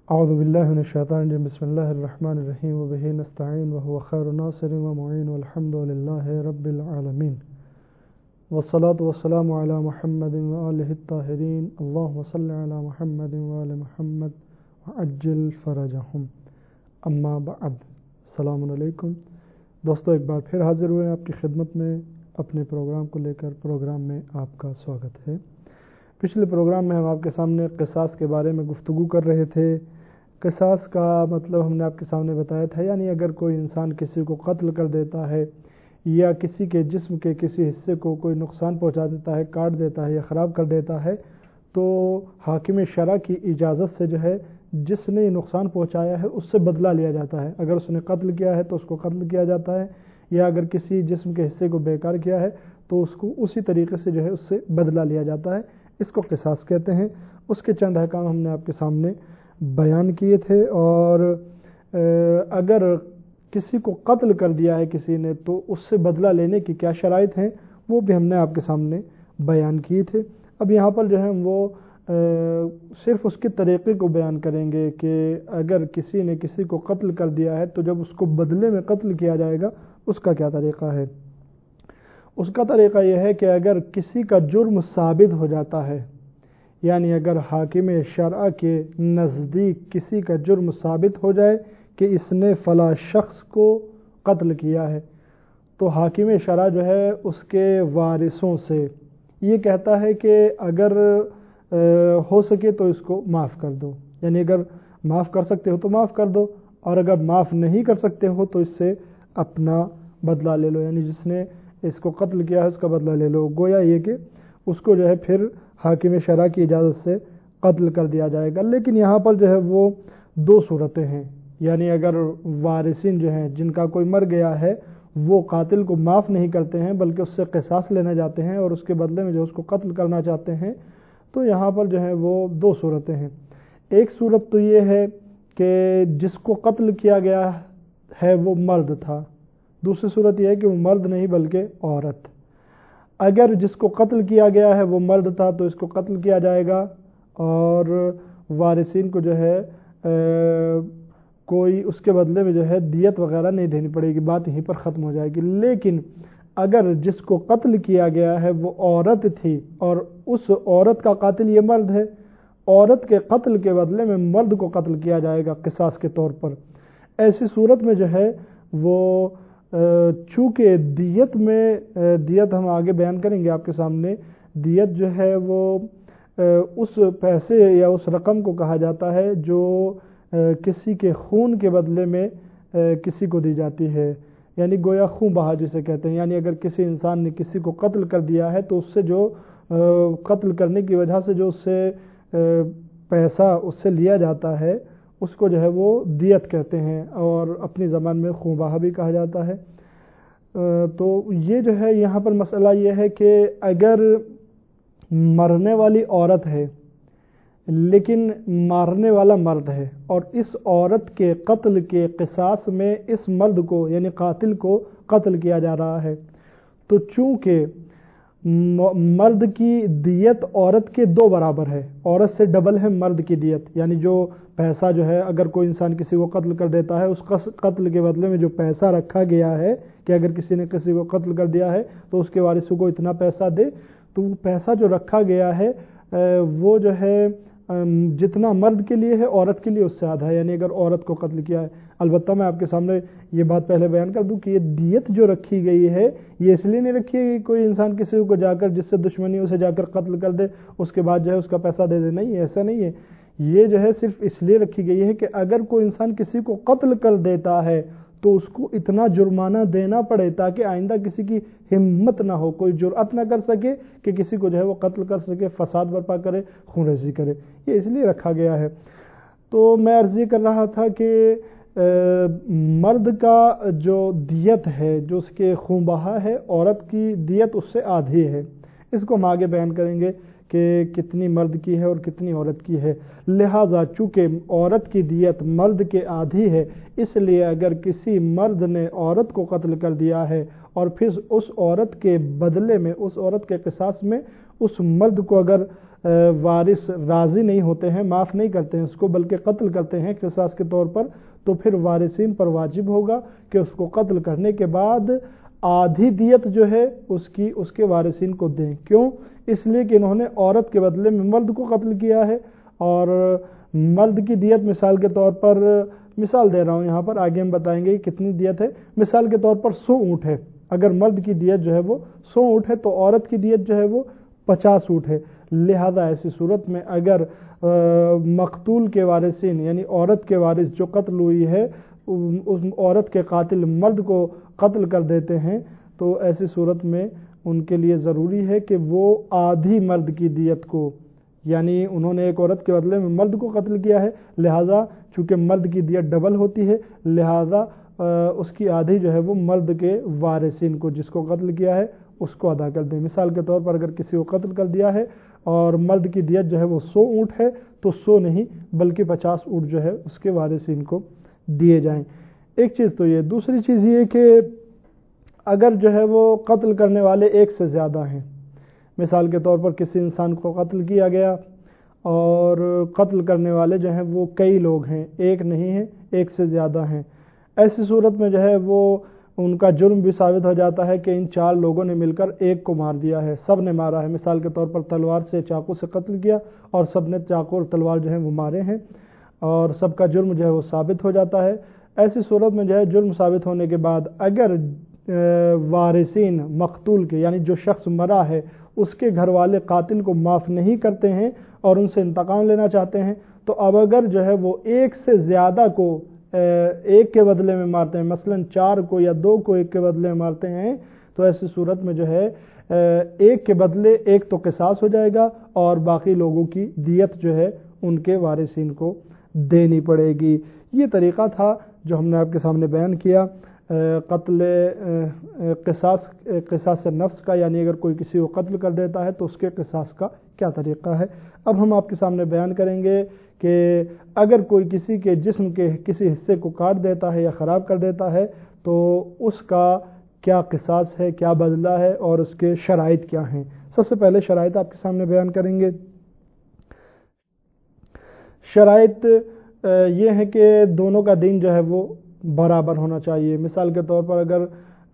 اعوذ باللہ من الشیطان الرجیم بسم اللہ الرحمن الرحیم وبہ نستعین وهو خیر ناصر ومعین والحمد للہ رب العالمین والصلاة والسلام علی محمد وآلہ الطاہرین اللہم صل علی محمد وآل محمد وعجل فرجہم اما بعد السلام علیکم دوستو، ایک بار پھر حاضر ہوئے آپ کی خدمت میں اپنے پروگرام کو لے کر۔ پروگرام میں آپ کا سواگت ہے۔ پچھلے پروگرام میں ہم آپ کے سامنے قصاص کے بارے میں گفتگو کر رہے تھے۔ قصاص کا مطلب ہم نے آپ کے سامنے بتایا تھا، یعنی اگر کوئی انسان کسی کو قتل کر دیتا ہے یا کسی کے جسم کے کسی حصے کو کوئی نقصان پہنچا دیتا ہے، کاٹ دیتا ہے یا خراب کر دیتا ہے، تو حاکم شرع کی اجازت سے جو ہے جس نے نقصان پہنچایا ہے اس سے بدلہ لیا جاتا ہے۔ اگر اس نے قتل کیا ہے تو اس کو قتل کیا جاتا ہے، یا اگر کسی جسم کے حصے کو بیکار کیا ہے تو اس کو اسی طریقے سے جو ہے اس سے بدلہ لیا جاتا ہے۔ اس کو قصاص کہتے ہیں۔ اس کے چند احکام ہم نے آپ کے سامنے بیان کیے تھے، اور اگر کسی کو قتل کر دیا ہے کسی نے تو اس سے بدلہ لینے کی کیا شرائط ہیں وہ بھی ہم نے آپ کے سامنے بیان کیے تھے۔ اب یہاں پر جو ہے وہ صرف اس کے طریقے کو بیان کریں گے کہ اگر کسی نے کسی کو قتل کر دیا ہے تو جب اس کو بدلے میں قتل کیا جائے گا اس کا کیا طریقہ ہے۔ اس کا طریقہ یہ ہے کہ اگر کسی کا جرم ثابت ہو جاتا ہے، یعنی اگر حاکم شرع کے نزدیک کسی کا جرم ثابت ہو جائے کہ اس نے فلاں شخص کو قتل کیا ہے، تو حاکم شرع جو ہے اس کے وارثوں سے یہ کہتا ہے کہ اگر ہو سکے تو اس کو معاف کر دو، یعنی اگر معاف کر سکتے ہو تو معاف کر دو، اور اگر معاف نہیں کر سکتے ہو تو اس سے اپنا بدلہ لے لو، یعنی جس نے اس کو قتل کیا ہے اس کا بدلہ لے لو۔ گویا یہ کہ اس کو جو ہے پھر حاکم شرع کی اجازت سے قتل کر دیا جائے گا۔ لیکن یہاں پر جو ہے وہ دو صورتیں ہیں، یعنی اگر وارثین جو ہیں جن کا کوئی مر گیا ہے وہ قاتل کو معاف نہیں کرتے ہیں بلکہ اس سے قصاص لینا چاہتے ہیں اور اس کے بدلے میں جو اس کو قتل کرنا چاہتے ہیں، تو یہاں پر جو ہے وہ دو صورتیں ہیں۔ ایک صورت تو یہ ہے کہ جس کو قتل کیا گیا ہے وہ مرد تھا، دوسری صورت یہ ہے کہ وہ مرد نہیں بلکہ عورت۔ اگر جس کو قتل کیا گیا ہے وہ مرد تھا تو اس کو قتل کیا جائے گا، اور وارثین کو جو ہے کوئی اس کے بدلے میں جو ہے دیت وغیرہ نہیں دینی پڑے گی، بات یہیں پر ختم ہو جائے گی۔ لیکن اگر جس کو قتل کیا گیا ہے وہ عورت تھی اور اس عورت کا قاتل یہ مرد ہے، عورت کے قتل کے بدلے میں مرد کو قتل کیا جائے گا قصاص کے طور پر۔ ایسی صورت میں جو ہے وہ چونکہ دیت ہم آگے بیان کریں گے آپ کے سامنے، دیت جو ہے وہ اس پیسے یا اس رقم کو کہا جاتا ہے جو کسی کے خون کے بدلے میں کسی کو دی جاتی ہے، یعنی گویا خون بہا جسے کہتے ہیں۔ یعنی اگر کسی انسان نے کسی کو قتل کر دیا ہے تو اس سے جو قتل کرنے کی وجہ سے جو اس سے پیسہ اس سے لیا جاتا ہے اس کو جو ہے وہ دیت کہتے ہیں، اور اپنی زبان میں خون بہا بھی کہا جاتا ہے۔ تو یہ جو ہے یہاں پر مسئلہ یہ ہے کہ اگر مرنے والی عورت ہے لیکن مارنے والا مرد ہے، اور اس عورت کے قتل کے قصاص میں اس مرد کو یعنی قاتل کو قتل کیا جا رہا ہے، تو چونکہ مرد کی دیت عورت کے دو برابر ہے، عورت سے ڈبل ہے مرد کی دیت، یعنی جو پیسہ جو ہے اگر کوئی انسان کسی کو قتل کر دیتا ہے اس قتل کے بدلے میں جو پیسہ رکھا گیا ہے کہ اگر کسی نے کسی کو قتل کر دیا ہے تو اس کے وارثوں کو اتنا پیسہ دے، تو وہ پیسہ جو رکھا گیا ہے وہ جو ہے جتنا مرد کے لیے ہے عورت کے لیے اس سے آدھا ہے، یعنی اگر عورت کو قتل کیا ہے۔ البتہ میں آپ کے سامنے یہ بات پہلے بیان کر دوں کہ یہ دیت جو رکھی گئی ہے یہ اس لیے نہیں رکھی ہے کہ کوئی انسان کسی کو جا کر جس سے دشمنی اسے جا کر قتل کر دے اس کے بعد جو ہے اس کا پیسہ دے دے، نہیں، ایسا نہیں ہے۔ یہ جو ہے صرف اس لیے رکھی گئی ہے کہ اگر کوئی انسان کسی کو قتل کر دیتا ہے تو اس کو اتنا جرمانہ دینا پڑے تاکہ آئندہ کسی کی ہمت نہ ہو، کوئی جرأت نہ کر سکے کہ کسی کو جو ہے وہ قتل کر سکے، فساد برپا کرے، خون ریزی کرے۔ یہ اس لیے رکھا گیا ہے۔ تو میں عرض یہ کر رہا تھا کہ مرد کا جو دیت ہے جو اس کے خون بہا ہے، عورت کی دیت اس سے آدھی ہے۔ اس کو ہم آگے بیان کریں گے کہ کتنی مرد کی ہے اور کتنی عورت کی ہے۔ لہٰذا چونکہ عورت کی دیت مرد کے آدھی ہے، اس لیے اگر کسی مرد نے عورت کو قتل کر دیا ہے اور پھر اس عورت کے بدلے میں، اس عورت کے قصاص میں اس مرد کو اگر وارث راضی نہیں ہوتے ہیں، معاف نہیں کرتے ہیں اس کو، بلکہ قتل کرتے ہیں قصاص کے طور پر، تو پھر وارثین پر واجب ہوگا کہ اس کو قتل کرنے کے بعد آدھی دیت جو ہے اس کے وارثین کو دیں۔ کیوں؟ اس لیے کہ انہوں نے عورت کے بدلے میں مرد کو قتل کیا ہے، اور مرد کی دیت مثال کے طور پر، مثال دے رہا ہوں یہاں پر، آگے ہم بتائیں گے کتنی دیت ہے، مثال کے طور پر 100 اونٹ ہے، اگر مرد کی دیت جو ہے وہ 100 اونٹ ہے تو عورت کی دیت جو ہے وہ 50 اونٹ ہے۔ لہذا ایسی صورت میں اگر مقتول کے وارثین یعنی عورت کے وارث جو قتل ہوئی ہے اس عورت کے قاتل مرد کو قتل کر دیتے ہیں، تو ایسی صورت میں ان کے لیے ضروری ہے کہ وہ آدھی مرد کی دیت کو، یعنی انہوں نے ایک عورت کے بدلے میں مرد کو قتل کیا ہے، لہذا چونکہ مرد کی دیت ڈبل ہوتی ہے، لہذا اس کی آدھی جو ہے وہ مرد کے وارثین کو، جس کو قتل کیا ہے اس کو ادا کر دیں۔ مثال کے طور پر اگر کسی کو قتل کر دیا ہے اور مرد کی دیت جو ہے وہ 100 اونٹ ہے تو 100 نہیں بلکہ 50 اونٹ جو ہے اس کے وارثین کو دیے جائیں۔ ایک چیز تو یہ، دوسری چیز یہ کہ اگر جو ہے وہ قتل کرنے والے ایک سے زیادہ ہیں، مثال کے طور پر کسی انسان کو قتل کیا گیا اور قتل کرنے والے جو ہیں وہ کئی لوگ ہیں، ایک نہیں ہیں، ایک سے زیادہ ہیں، ایسی صورت میں جو ہے وہ ان کا جرم بھی ثابت ہو جاتا ہے کہ ان 4 لوگوں نے مل کر ایک کو مار دیا ہے، سب نے مارا ہے، مثال کے طور پر تلوار سے، چاقو سے قتل کیا اور سب نے چاقو اور تلوار جو ہے وہ مارے ہیں، اور سب کا جرم جو ہے وہ ثابت ہو جاتا ہے۔ ایسی صورت میں جو ہے جرم ثابت ہونے کے بعد اگر وارثین مقتول کے یعنی جو شخص مرا ہے اس کے گھر والے قاتل کو معاف نہیں کرتے ہیں اور ان سے انتقام لینا چاہتے ہیں، تو اب اگر جو ہے وہ ایک سے زیادہ کو ایک کے بدلے میں مارتے ہیں، مثلا 4 کو یا 2 کو ایک کے بدلے میں مارتے ہیں، تو ایسی صورت میں جو ہے ایک کے بدلے ایک تو قصاص ہو جائے گا اور باقی لوگوں کی دیت جو ہے ان کے وارثین کو دینی پڑے گی۔ یہ طریقہ تھا جو ہم نے آپ کے سامنے بیان کیا قتل قصاص نفس کا، یعنی اگر کوئی کسی کو قتل کر دیتا ہے تو اس کے قصاص کا کیا طریقہ ہے۔ اب ہم آپ کے سامنے بیان کریں گے کہ اگر کوئی کسی کے جسم کے کسی حصے کو کاٹ دیتا ہے یا خراب کر دیتا ہے تو اس کا کیا قصاص ہے، کیا بدلہ ہے اور اس کے شرائط کیا ہیں۔ سب سے پہلے شرائط آپ کے سامنے بیان کریں گے۔ شرائط یہ ہے کہ دونوں کا دین جو ہے وہ برابر ہونا چاہیے۔ مثال کے طور پر اگر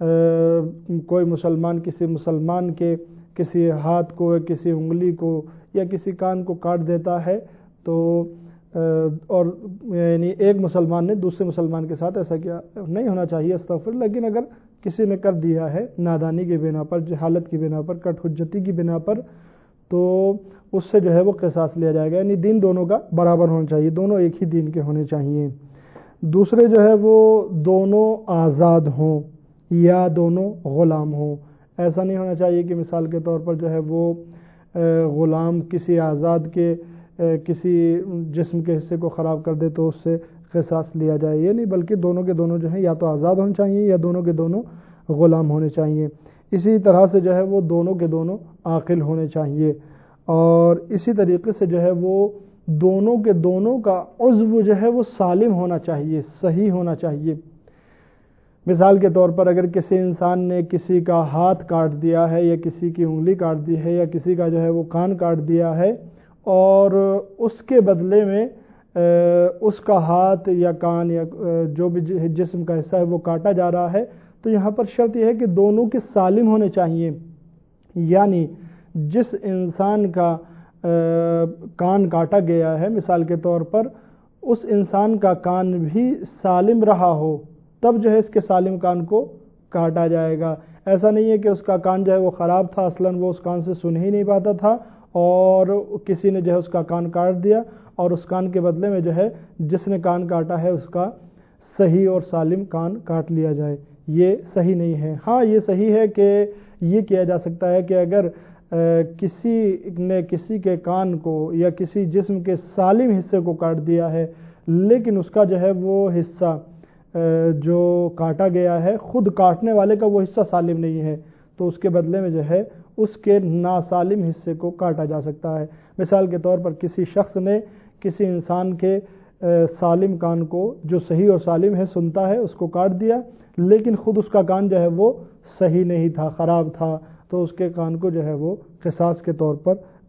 کوئی مسلمان کسی مسلمان کے کسی ہاتھ کو، کسی انگلی کو یا کسی کان کو کاٹ دیتا ہے تو اور یعنی ایک مسلمان نے دوسرے مسلمان کے ساتھ ایسا کیا نہیں ہونا چاہیے، استغفر، لیکن اگر کسی نے کر دیا ہے نادانی کی بنا پر، جہالت کی بنا پر، کٹ حجتی کی بنا پر، تو اس سے جو ہے وہ قصاص لیا جائے گا۔ یعنی دین دونوں کا برابر ہونا چاہیے، دونوں ایک ہی دین کے ہونے چاہیے۔ دوسرے جو ہے وہ دونوں آزاد ہوں یا دونوں غلام ہوں۔ ایسا نہیں ہونا چاہیے کہ مثال کے طور پر جو ہے وہ غلام کسی آزاد کے کسی جسم کے حصے کو خراب کر دے تو اس سے قصاص لیا جائے، یہ نہیں، بلکہ دونوں کے دونوں جو ہیں یا تو آزاد ہونے چاہیے یا دونوں کے دونوں غلام ہونے چاہیے۔ اسی طرح سے جو ہے وہ دونوں کے دونوں عاقل ہونے چاہیے، اور اسی طریقے سے جو ہے وہ دونوں کے دونوں کا عضو جو ہے وہ سالم ہونا چاہیے، صحیح ہونا چاہیے۔ مثال کے طور پر اگر کسی انسان نے کسی کا ہاتھ کاٹ دیا ہے یا کسی کی انگلی کاٹ دی ہے یا کسی کا جو ہے وہ کان کاٹ دیا ہے اور اس کے بدلے میں اس کا ہاتھ یا کان یا جو بھی جسم کا حصہ ہے وہ کاٹا جا رہا ہے، تو یہاں پر شرط یہ ہے کہ دونوں کے سالم ہونے چاہیے، یعنی جس انسان کا کان کاٹا گیا ہے مثال کے طور پر اس انسان کا کان بھی سالم رہا ہو تب جو ہے اس کے سالم کان کو کاٹا جائے گا۔ ایسا نہیں ہے کہ اس کا کان جو ہے وہ خراب تھا، اصلاً وہ اس کان سے سن ہی نہیں پاتا تھا اور کسی نے جو ہے اس کا کان کاٹ دیا اور اس کان کے بدلے میں جو ہے جس نے کان کاٹا ہے اس کا صحیح اور سالم کان کاٹ لیا جائے، یہ صحیح نہیں ہے۔ ہاں یہ صحیح ہے کہ یہ کیا جا سکتا ہے کہ اگر کسی نے کسی کے کان کو یا کسی جسم کے سالم حصے کو کاٹ دیا ہے لیکن اس کا جو ہے وہ حصہ جو کاٹا گیا ہے خود کاٹنے والے کا وہ حصہ سالم نہیں ہے تو اس کے بدلے میں جو ہے اس کے ناسالم حصے کو کاٹا جا سکتا ہے۔ مثال کے طور پر کسی شخص نے کسی انسان کے سالم کان کو جو صحیح اور سالم ہے سنتا ہے اس کو کاٹ دیا لیکن خود اس کا کان جو ہے وہ صحیح نہیں تھا، خراب تھا، تو اس کے کان کو جو ہے وہ قصاص کے طور پر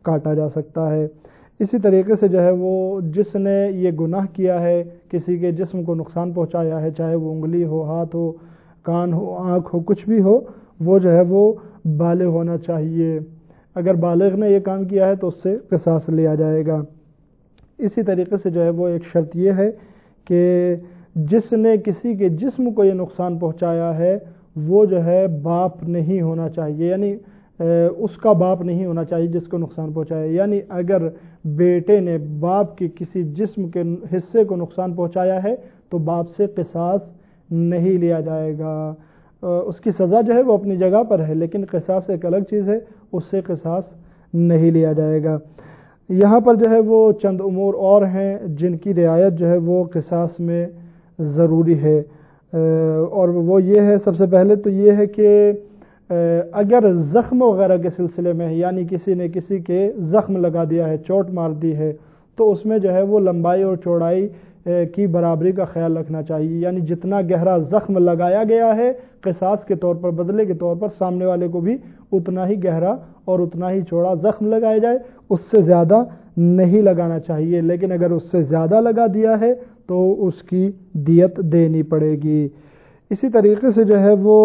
کاٹا جا سکتا ہے۔ اسی طریقے سے جو ہے وہ جس نے یہ گناہ کیا ہے، کسی کے جسم کو نقصان پہنچایا ہے، چاہے وہ انگلی ہو، ہاتھ ہو، کان ہو، آنکھ ہو، کچھ بھی ہو، وہ جو ہے وہ بالغ ہونا چاہیے۔ اگر بالغ نے یہ کام کیا ہے تو اس سے قصاص لیا جائے گا۔ اسی طریقے سے جو ہے وہ ایک شرط یہ ہے کہ جس نے کسی کے جسم کو یہ نقصان پہنچایا ہے وہ جو ہے باپ نہیں ہونا چاہیے، یعنی اس کا باپ نہیں ہونا چاہیے جس کو نقصان پہنچایا۔ یعنی اگر بیٹے نے باپ کے کسی جسم کے حصے کو نقصان پہنچایا ہے تو باپ سے قصاص نہیں لیا جائے گا۔ اس کی سزا جو ہے وہ اپنی جگہ پر ہے، لیکن قصاص ایک الگ چیز ہے، اس سے قصاص نہیں لیا جائے گا۔ یہاں پر جو ہے وہ چند امور اور ہیں جن کی رعایت جو ہے وہ قصاص میں ضروری ہے، اور وہ یہ ہے، سب سے پہلے تو یہ ہے کہ اگر زخم وغیرہ کے سلسلے میں ہے، یعنی کسی نے کسی کے زخم لگا دیا ہے، چوٹ مار دی ہے، تو اس میں جو ہے وہ لمبائی اور چوڑائی کی برابری کا خیال رکھنا چاہیے، یعنی جتنا گہرا زخم لگایا گیا ہے قصاص کے طور پر، بدلے کے طور پر سامنے والے کو بھی اتنا ہی گہرا اور اتنا ہی چوڑا زخم لگایا جائے، اس سے زیادہ نہیں لگانا چاہیے۔ لیکن اگر اس سے زیادہ لگا دیا ہے تو اس کی دیت دینی پڑے گی۔ اسی طریقے سے جو ہے وہ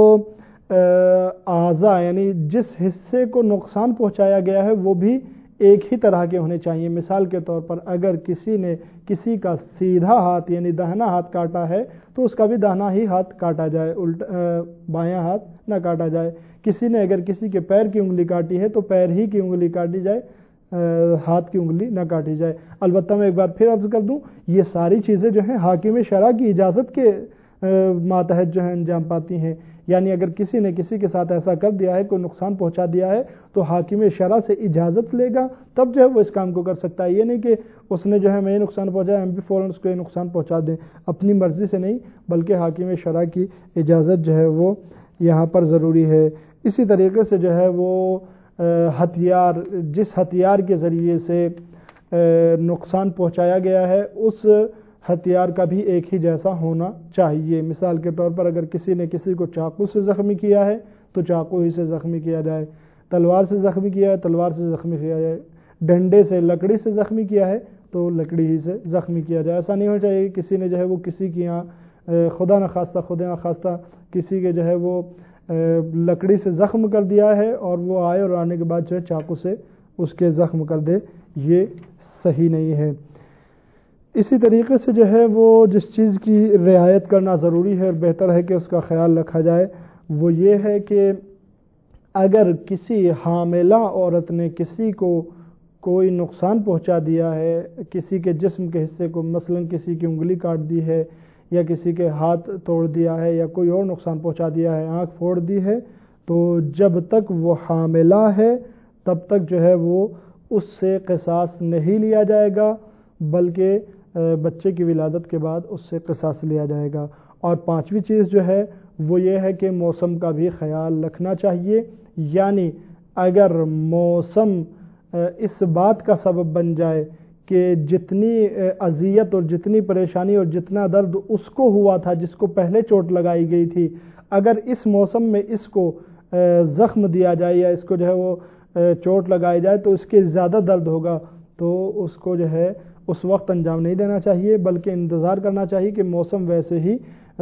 اعضاء، یعنی جس حصے کو نقصان پہنچایا گیا ہے وہ بھی ایک ہی طرح کے ہونے چاہیے۔ مثال کے طور پر اگر کسی نے کسی کا سیدھا ہاتھ یعنی داہنا ہاتھ کاٹا ہے تو اس کا بھی داہنا ہی ہاتھ کاٹا جائے، بایاں ہاتھ نہ کاٹا جائے۔ کسی نے اگر کسی کے پیر کی انگلی کاٹی ہے تو پیر ہی کی انگلی کاٹی جائے، ہاتھ کی انگلی نہ کاٹی جائے۔ البتہ میں ایک بار پھر عرض کر دوں، یہ ساری چیزیں جو ہیں حاکم شرع کی اجازت کے ماتحت جو ہیں انجام پاتی ہیں۔ یعنی اگر کسی نے کسی کے ساتھ ایسا کر دیا ہے، کوئی نقصان پہنچا دیا ہے، تو حاکم شرع سے اجازت لے گا تب جو ہے وہ اس کام کو کر سکتا ہے۔ یہ نہیں کہ اس نے جو ہے میں نقصان پہنچایا، ہم بھی فوراً اس کو یہ نقصان پہنچا دیں، اپنی مرضی سے نہیں، بلکہ حاکم شرع کی اجازت جو ہے وہ یہاں پر ضروری ہے۔ اسی طریقے سے جو ہے وہ ہتھیار، جس ہتھیار کے ذریعے سے نقصان پہنچایا گیا ہے اس ہتھیار کا بھی ایک ہی جیسا ہونا چاہیے۔ مثال کے طور پر اگر کسی نے کسی کو چاقو سے زخمی کیا ہے تو چاقو ہی سے زخمی کیا جائے، تلوار سے زخمی کیا ہے تلوار سے زخمی کیا جائے، ڈنڈے سے، لکڑی سے زخمی کیا ہے تو لکڑی ہی سے زخمی کیا جائے۔ ایسا نہیں ہونا چاہیے کہ کسی نے جو ہے وہ کسی کی یہاں خدا نخواستہ کسی کے جو ہے وہ لکڑی سے زخم کر دیا ہے اور وہ آئے اور آنے کے بعد جو ہے چاقو سے اس کے زخم کر دے، یہ صحیح نہیں ہے۔ اسی طریقے سے جو ہے وہ جس چیز کی رعایت کرنا ضروری ہے اور بہتر ہے کہ اس کا خیال رکھا جائے وہ یہ ہے کہ اگر کسی حاملہ عورت نے کسی کو کوئی نقصان پہنچا دیا ہے، کسی کے جسم کے حصے کو، مثلا کسی کی انگلی کاٹ دی ہے یا کسی کے ہاتھ توڑ دیا ہے یا کوئی اور نقصان پہنچا دیا ہے، آنکھ پھوڑ دی ہے، تو جب تک وہ حاملہ ہے تب تک جو ہے وہ اس سے قصاص نہیں لیا جائے گا، بلکہ بچے کی ولادت کے بعد اس سے قصاص لیا جائے گا۔ اور پانچویں چیز جو ہے وہ یہ ہے کہ موسم کا بھی خیال رکھنا چاہیے، یعنی اگر موسم اس بات کا سبب بن جائے کہ جتنی اذیت اور جتنی پریشانی اور جتنا درد اس کو ہوا تھا جس کو پہلے چوٹ لگائی گئی تھی، اگر اس موسم میں اس کو زخم دیا جائے یا اس کو جو ہے وہ چوٹ لگائی جائے تو اس کے زیادہ درد ہوگا، تو اس کو جو ہے اس وقت انجام نہیں دینا چاہیے، بلکہ انتظار کرنا چاہیے کہ موسم ویسے ہی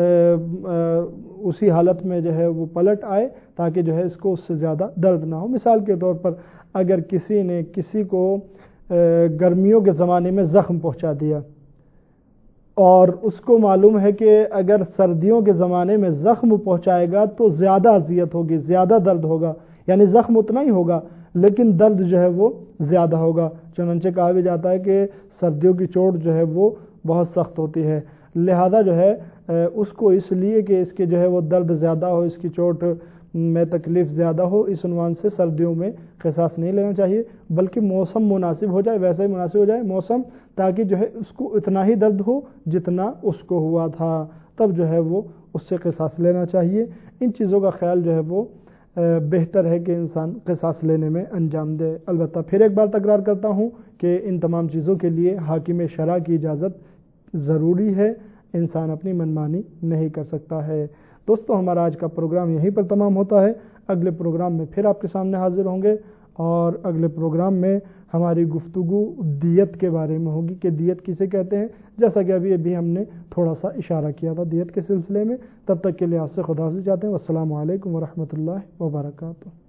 اسی حالت میں جو ہے وہ پلٹ آئے تاکہ جو ہے اس کو اس سے زیادہ درد نہ ہو۔ مثال کے طور پر اگر کسی نے کسی کو گرمیوں کے زمانے میں زخم پہنچا دیا اور اس کو معلوم ہے کہ اگر سردیوں کے زمانے میں زخم پہنچائے گا تو زیادہ اذیت ہوگی، زیادہ درد ہوگا، یعنی زخم اتنا ہی ہوگا لیکن درد جو ہے وہ زیادہ ہوگا۔ چنانچہ کہا بھی جاتا ہے کہ سردیوں کی چوٹ جو ہے وہ بہت سخت ہوتی ہے، لہذا جو ہے اس کو اس لیے کہ اس کے جو ہے وہ درد زیادہ ہو، اس کی چوٹ میں تکلیف زیادہ ہو، اس عنوان سے سردیوں میں قصاص نہیں لینا چاہیے، بلکہ موسم مناسب ہو جائے، ویسا ہی مناسب ہو جائے موسم، تاکہ جو ہے اس کو اتنا ہی درد ہو جتنا اس کو ہوا تھا، تب جو ہے وہ اس سے قصاص لینا چاہیے۔ ان چیزوں کا خیال جو ہے وہ بہتر ہے کہ انسان قصاص لینے میں انجام دے۔ البتہ پھر ایک بار تکرار کرتا ہوں کہ ان تمام چیزوں کے لیے حاکم شرع کی اجازت ضروری ہے، انسان اپنی منمانی نہیں کر سکتا ہے۔ دوستو، ہمارا آج کا پروگرام یہیں پر تمام ہوتا ہے۔ اگلے پروگرام میں پھر آپ کے سامنے حاضر ہوں گے اور اگلے پروگرام میں ہماری گفتگو دیت کے بارے میں ہوگی کہ دیت کسے کہتے ہیں، جیسا کہ ابھی ہم نے تھوڑا سا اشارہ کیا تھا دیت کے سلسلے میں۔ تب تک کے لیے آپ سے خداحافظی چاہتے ہیں۔ والسلام علیکم ورحمۃ اللہ وبرکاتہ۔